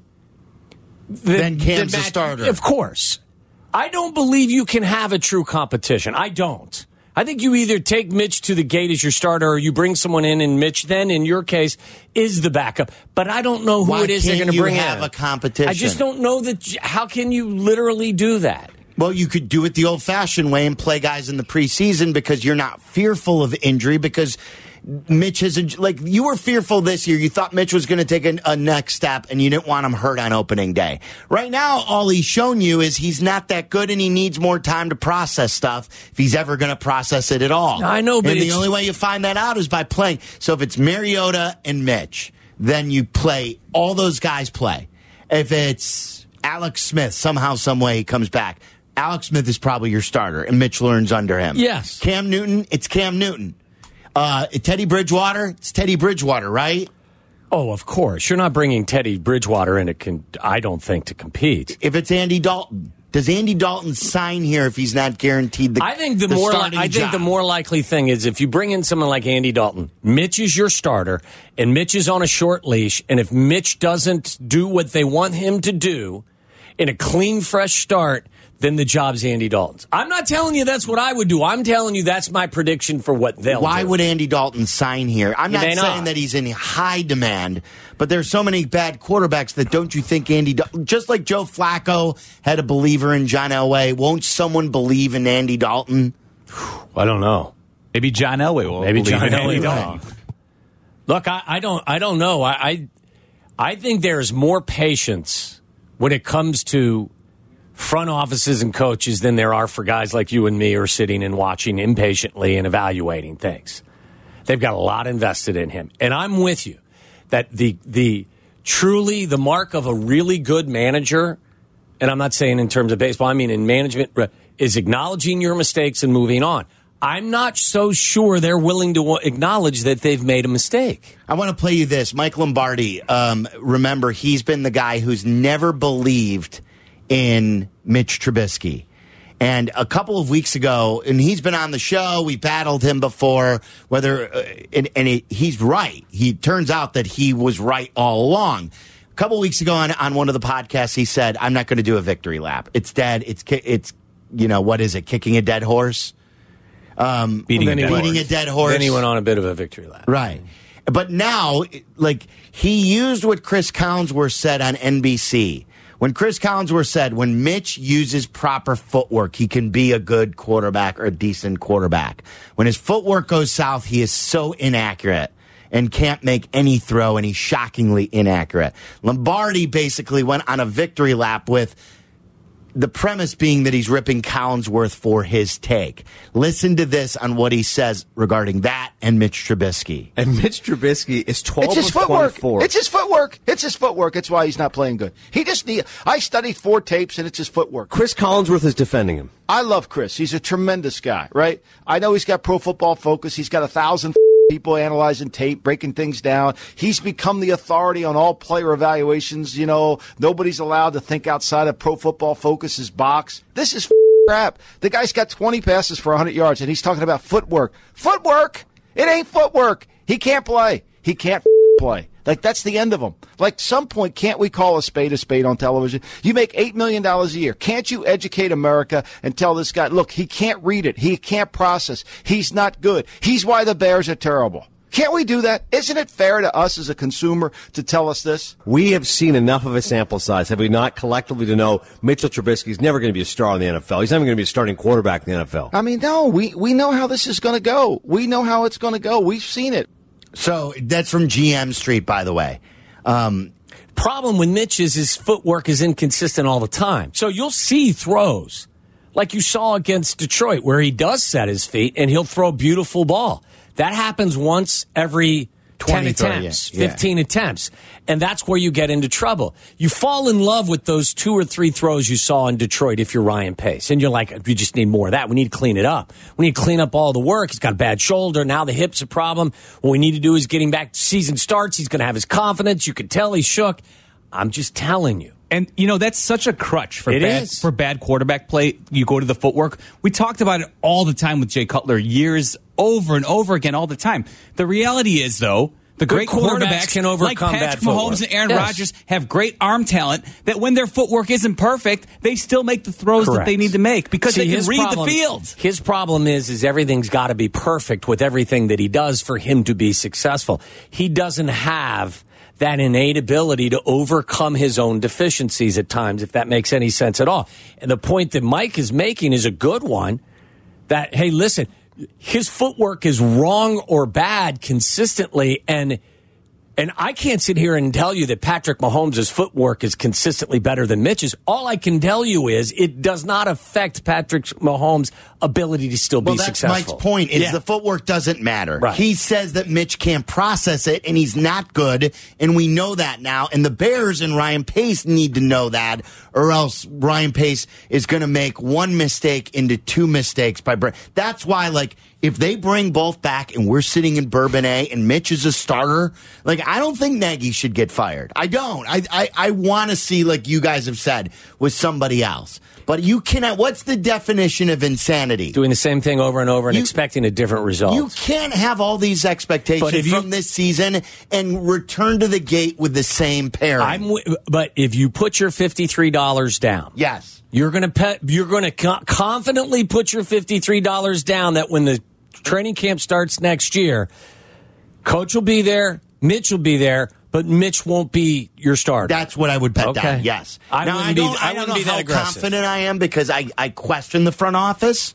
Then Cam's the
Matt-
starter.
Of course. I don't believe you can have a true competition. I don't. I think you either take Mitch to the gate as your starter or you bring someone in, and Mitch then, in your case, is the backup. But I don't know who
Why
it is they're
can't
going to
you
bring
have
in.
a competition?
I just don't know that. How can you literally do that?
Well, you could do it the old-fashioned way and play guys in the preseason because you're not fearful of injury because Mitch has, a, like, you were fearful this year. You thought Mitch was going to take a, a next step, and you didn't want him hurt on opening day. Right now, all he's shown you is he's not that good, and he needs more time to process stuff if he's ever going to process it at all.
I know, but
and the
it's-
only way you find that out is by playing. So if it's Mariota and Mitch, then you play, all those guys play. If it's Alex Smith, somehow, some way he comes back, Alex Smith is probably your starter, and Mitch learns under him.
Yes.
Cam Newton, it's Cam Newton. Uh, Teddy Bridgewater, it's Teddy Bridgewater, right?
Oh, of course. You're not bringing Teddy Bridgewater in, to con- I don't think, to compete.
If it's Andy Dalton, does Andy Dalton sign here if he's not guaranteed the
I think the,
the
more li-
starting
I think
job?
the more likely thing is if you bring in someone like Andy Dalton, Mitch is your starter, and Mitch is on a short leash, and if Mitch doesn't do what they want him to do in a clean, fresh start, then the job's Andy Dalton's. I'm not telling you that's what I would do. I'm telling you that's my prediction for what they'll
Why
do.
would Andy Dalton sign here? I'm
He
not
may
saying
not.
that he's in high demand, but there's so many bad quarterbacks that don't you think Andy Dalton, just like Joe Flacco had a believer in John Elway, won't someone believe in Andy Dalton?
I don't know.
Maybe John Elway will
Maybe
believe
John
in Andy
Elway
Dalton.
will. Look, I, I don't I don't know. I, I I think there's more patience when it comes to front offices and coaches than there are for guys like you and me who are sitting and watching impatiently and evaluating things. They've got a lot invested in him. And I'm with you that the the truly the mark of a really good manager, and I'm not saying in terms of baseball, I mean in management, is acknowledging your mistakes and moving on. I'm not so sure they're willing to acknowledge that they've made a mistake.
I want to play you this. Mike Lombardi, um, remember, he's been the guy who's never believed in Mitch Trubisky. And a couple of weeks ago, and he's been on the show, we battled him before, whether, uh, and, and it, he's right. He turns out that he was right all along. A couple of weeks ago on, on one of the podcasts, he said, I'm not going to do a victory lap. It's dead. It's, ki- it's, you know, what is it? Kicking a dead horse? Um,
Beating,
beating
a, dead
a
horse.
dead horse.
Then he went on a bit of a victory lap.
Right. But now, like, he used what Chris Collinsworth said on N B C. When Chris Collinsworth said, when Mitch uses proper footwork, he can be a good quarterback or a decent quarterback. When his footwork goes south, he is so inaccurate and can't make any throw, and he's shockingly inaccurate. Lombardi basically went on a victory lap with the premise being that he's ripping Collinsworth for his take. Listen to this on what he says regarding that and Mitch Trubisky.
And Mitch Trubisky is twelve
It's his
of
footwork.
twenty-four.
It's his footwork. It's his footwork. It's why he's not playing good. He just need. I studied four tapes, and it's his footwork.
Chris Collinsworth is defending him.
I love Chris. He's a tremendous guy, right? I know he's got Pro Football Focus. He's got a thousand people analyzing tape, breaking things down. He's become the authority on all player evaluations. You know, nobody's allowed to think outside of Pro Football Focus's box. This is crap. The guy's got twenty passes for one hundred yards, and he's talking about footwork. Footwork? It ain't footwork. He can't play. He can't play. Like, that's the end of him. Like, some point, can't we call a spade a spade on television? You make eight million dollars a year. Can't you educate America and tell this guy, look, he can't read it. He can't process. He's not good. He's why the Bears are terrible. Can't we do that? Isn't it fair to us as a consumer to tell us this?
We have seen enough of a sample size, have we not, collectively, to know Mitchell Trubisky is never going to be a star in the N F L. He's never going to be a starting quarterback in the N F L.
I mean, no, we, we know how this is going to go. We know how it's going to go. We've seen it.
So that's from G M Street, by the way. Um,
Problem with Mitch is his footwork is inconsistent all the time. So you'll see throws like you saw against Detroit where he does set his feet and he'll throw a beautiful ball. That happens once every ten attempts,
yeah.
fifteen attempts. And that's where you get into trouble. You fall in love with those two or three throws you saw in Detroit if you're Ryan Pace. And you're like, we just need more of that. We need to clean it up. We need to clean up all the work. He's got a bad shoulder. Now the hip's a problem. What we need to do is getting back to season starts. He's going to have his confidence. You could tell he's shook. I'm just telling you.
And, you know, that's such a crutch for
It
bad,
is.
for bad quarterback play. You go to the footwork. We talked about it all the time with Jay Cutler, years over and over again, all the time. The reality is, though, the
Good
great
quarterbacks
quarterbacks
can overcome
like
bad
Patrick Mahomes
footwork.
and Aaron
Yes.
Rodgers have great arm talent that when their footwork isn't perfect, they still make the throws
Correct.
that they need to make because
See,
they can
his
read
problem-
the field.
His problem is, is everything's got to be perfect with everything that he does for him to be successful. He doesn't have that innate ability to overcome his own deficiencies at times, if that makes any sense at all. And the point that Mike is making is a good one, that, hey, listen, his footwork is wrong or bad consistently, and and I can't sit here and tell you that Patrick Mahomes' footwork is consistently better than Mitch's. All I can tell you is it does not affect Patrick Mahomes' ability to still
well,
be
that's
successful.
Mike's point is
Yeah.
the footwork doesn't matter.
Right.
He says that Mitch can't process it, and he's not good, and we know that now. And the Bears and Ryan Pace need to know that, or else Ryan Pace is going to make one mistake into two mistakes by Brett. That's why, like, if they bring both back and we're sitting in Bourbonnais and Mitch is a starter, like, I don't think Nagy should get fired. I don't. I I, I want to see, like you guys have said, with somebody else. But you cannot. What's the definition of insanity?
Doing the same thing over and over and
You-
expecting a different result.
You can't have all these
But
expectations
if you-
from this season and return to the gate with the same pairing.
I'm w- but if you put your fifty-three dollars down,
yes,
you're going to pe- you're going to co- confidently put your fifty-three dollars down that when the training camp starts next year, coach will be there, Mitch will be there, but Mitch won't be your starter.
That's what I would bet
Okay.
down. Yes.
I
now,
wouldn't
I
be-
don't,
I
I don't
wouldn't
know
be that
how
aggressive.
confident I am because I, I question the front office.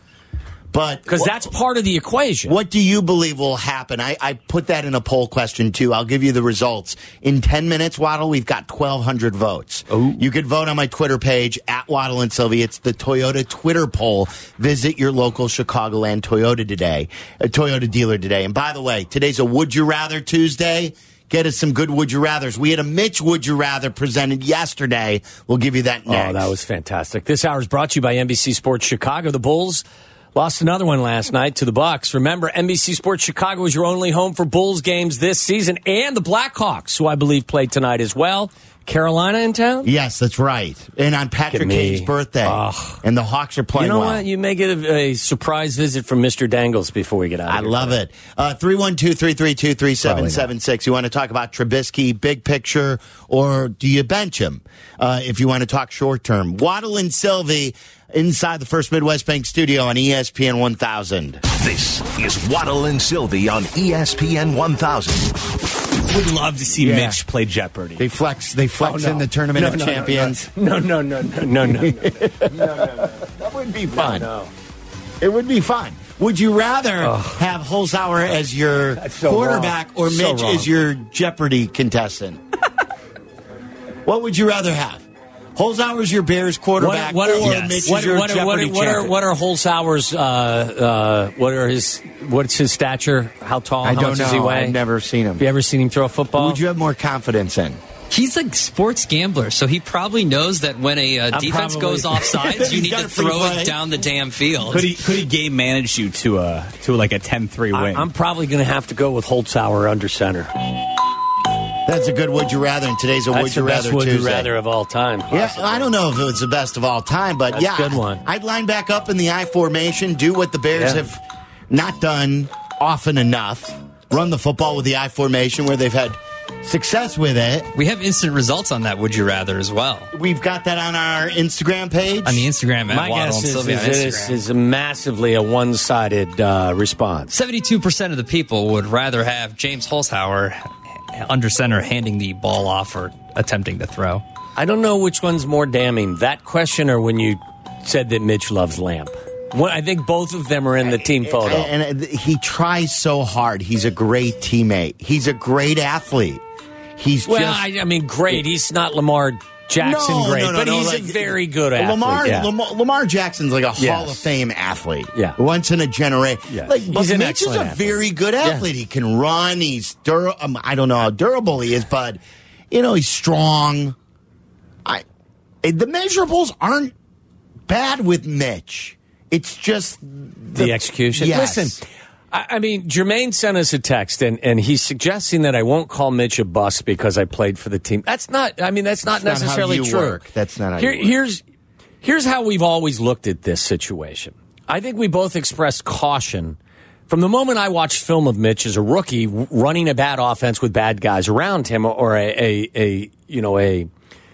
But
because that's part of the equation.
What do you believe will happen? I, I put that in a poll question, too. I'll give you the results. In ten minutes, Waddle, we've got twelve hundred votes.
Oh.
You could vote on my Twitter page, at Waddle and Sylvie. It's the Toyota Twitter poll. Visit your local Chicagoland Toyota today, a Toyota dealer today. And by the way, today's a Would You Rather Tuesday. Get us some good Would You Rathers. We had a Mitch Would You Rather presented yesterday. We'll give you that next.
Oh, that was fantastic. This hour is brought to you by N B C Sports Chicago. The Bulls lost another one last night to the Bucks. Remember, N B C Sports Chicago is your only home for Bulls games this season, and the Blackhawks, who I believe played tonight as well. Carolina in town?
Yes, that's right. And on Patrick
me.
Kane's birthday.
Ugh.
And the Hawks are playing
You know
well.
what? You may get a, a surprise visit from Mister Dangles before we get out of
I
here.
love it. Uh, three one two, three three two, three seven seven six. You want to talk about Trubisky, big picture, or do you bench him? Uh, if you want to talk short term. Waddle and Sylvie inside the First Midwest Bank studio on E S P N one thousand.
This is Waddle and Sylvie on E S P N one thousand.
Would love to see
Yeah.
Mitch play Jeopardy.
They flex. They flex
Oh, no.
in the Tournament
No,
of
no, no,
Champions.
No, no, no, no, no, no.
That would be fun.
No.
It would be fun. Would you rather have Holzhauer as your
so
quarterback
wrong.
or
So
Mitch
wrong.
as your Jeopardy contestant? What would you rather have? Holzhauer's your Bears quarterback
What, what are,
or
yes.
Mitch
what,
is your
what, are- what,
Jeopardy
are, what, are,
champion?
what are Holzhauer's, uh, uh, what are his, what's his stature? How tall?
I
How
don't
much
know.
does he weigh?
I've never seen him.
Have you ever seen him throw a football?
Who would you have more confidence in?
He's a sports gambler, so he probably knows that when a uh,
I'm
defense
probably-
goes off sides, you
He's
need
got
to
a free
throw
play.
it down the damn field.
Could he could he game manage you to a to like a ten three win?
I, I'm probably going to have to go with Holzhauer under center.
That's a good would you rather, and today's a
That's
would
the
you
best
rather
would you
Tuesday.
rather of all time.
Yeah,
possibly.
I don't know if it was the best of all time, but
That's
yeah,
a good one.
I'd line back up in the I formation, do what the Bears
Yeah.
have not done often enough, run the football with the I formation where they've had success with it.
We have instant results on that would you rather as well.
We've got that on our Instagram page.
On the Instagram at
My
Waddle
guess
and
is,
Sylvia on
is, it is,
Instagram.
is massively a one-sided uh, response.
seventy-two percent of the people would rather have James Holzhauer under center handing the ball off or attempting to throw.
I don't know which one's more damning, that question or when you said that Mitch loves Lamp. Well, I think both of them are in the team photo.
And, and he tries so hard. He's a great teammate. He's a great athlete. He's
well,
just
I, I mean, great. He's not Lamar Jackson
No,
great,
no, no,
but
no,
he's
like,
a very good athlete.
Lamar,
yeah.
Lamar, Lamar Jackson's like a
Yes.
Hall of Fame athlete.
Yeah.
Once in a generation.
Yes.
Like,
He's
but
an
Mitch is a
excellent athlete.
very good athlete. He can run. He's dur- um, I don't know how durable he is, but you know he's strong. I eh, the measurables aren't bad with Mitch. It's just the,
the execution.
Yes.
Listen, I, I mean, Jermaine sent us a text, and, and he's suggesting that I won't call Mitch a bust because I played for the team. That's not. I mean, that's not
That's not how
necessarily
you
true.
work. That's not how
Here,
you work.
Here's here's how we've always looked at this situation. I think we both expressed caution from the moment I watched film of Mitch as a rookie running a bad offense with bad guys around him, or a, a, a you know a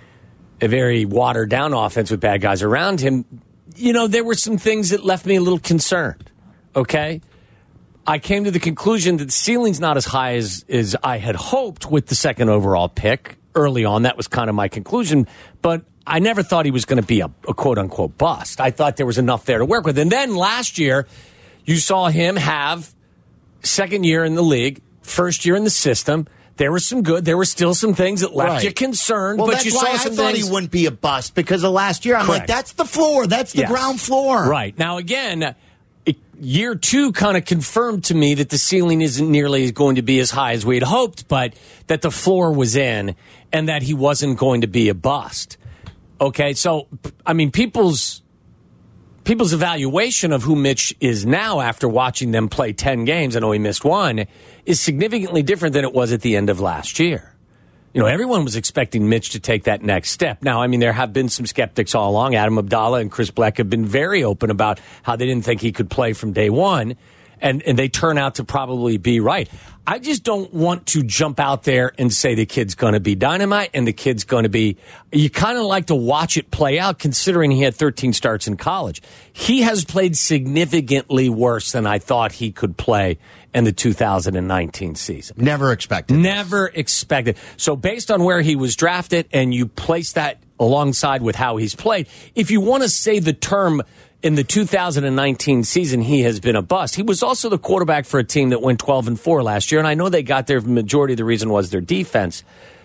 a very watered down offense with bad guys around him. You know, there were some things that left me a little concerned. Okay. I came to the conclusion that the ceiling's not as high as, as I had hoped with the second overall pick early on. That was kind of my conclusion. But I never thought he was going to be a, a quote unquote bust. I thought there was enough there to work with. And then last year, You saw him have second year in the league, first year in the system. There was some good. There were still some things that left
Right.
you concerned,
Well,
but
that's
you
why
saw some
I thought
things.
he wouldn't be a bust because of last year. I'm
Correct.
like, that's the floor. That's the
Yes.
ground floor.
Right. Now, again, it, year two kind of confirmed to me that the ceiling isn't nearly going to be as high as we had hoped, but that the floor was in and that he wasn't going to be a bust. Okay, so, I mean, people's people's evaluation of who Mitch is now after watching them play ten games, I know he missed one, is significantly different than it was at the end of last year. You know, everyone was expecting Mitch to take that next step. Now, I mean, there have been some skeptics all along. Adam Abdallah and Chris Black have been very open about how they didn't think he could play from day one, and, and they turn out to probably be right. I just don't want to jump out there and say the kid's going to be dynamite and the kid's going to be... You kind of like to watch it play out, considering he had thirteen starts in college. He has played significantly worse than I thought he could play in the two thousand nineteen season.
Never expected.
Never expected. So based on where he was drafted and you place that alongside with how he's played, if you want to say the term in the two thousand nineteen season he has been a bust, he was also the quarterback for a team that went twelve and four last year, and I know they got there, the majority of the reason was their defense.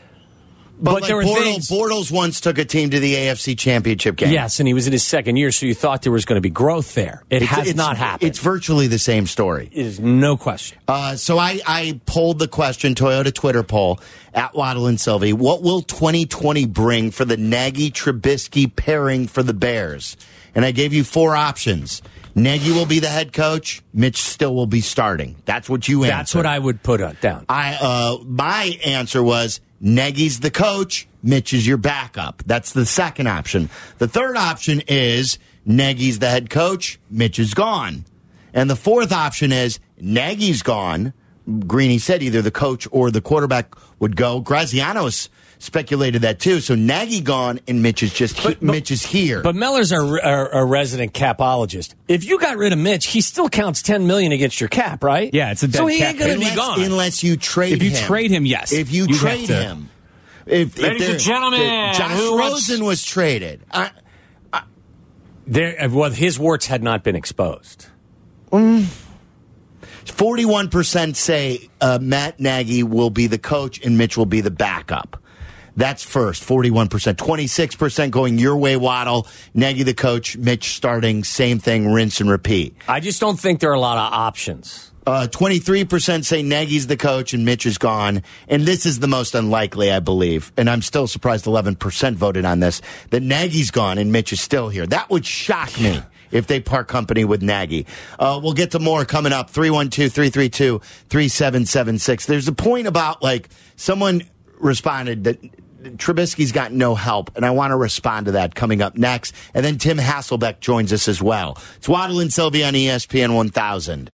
But,
But
like
there were
Bortles,
things-
Bortles once took a team to the A F C Championship game.
Yes, and he was in his second year, so you thought there was going to be growth there. It
It's-
has
it's-
not happened.
It's virtually the same story.
It is no question.
Uh, so I, I polled the question, Toyota Twitter poll, at Waddle and Sylvie. What will twenty twenty bring for the Nagy-Trubisky pairing for the Bears? And I gave you four options. Nagy will be the head coach. Mitch still will be starting. That's what you answered.
That's what I would put uh, down.
I uh, my answer was Nagy's the coach. Mitch is your backup. That's the second option. The third option is Nagy's the head coach. Mitch is gone. And the fourth option is Nagy's gone. Greeny said either the coach or the quarterback would go. Graziano's speculated that too. So Nagy gone and Mitch is just he, Mitch is here.
But Miller's our, our, our resident capologist. If you got rid of Mitch, he still counts ten million dollars against your cap, right?
Yeah, it's a dead
So he
cap
ain't going to be
unless,
gone.
unless you trade
If you
him.
trade him, yes.
If you,
You
trade
have to.
him. If, if
Ladies and
there-
gentlemen,
if Josh
who wants-
Rosen was traded. I,
There, well, his warts had not been exposed.
forty-one percent say uh, Matt Nagy will be the coach and Mitch will be the backup. That's first, forty-one percent. twenty-six percent going your way, Waddle. Nagy the coach, Mitch starting, same thing, rinse and repeat.
I just don't think there are a lot of options.
Uh, twenty-three percent say Nagy's the coach and Mitch is gone. And this is the most unlikely, I believe. And I'm still surprised eleven percent voted on this, that Nagy's gone and Mitch is still here. That would shock me if they part company with Nagy. Uh, we'll get to more coming up. three one two, three three two, three seven seven six. There's a point about, like, someone responded that Trubisky's got no help, and I want to respond to that coming up next. And then Tim Hasselbeck joins us as well. It's Waddle and Sylvie on E S P N one thousand.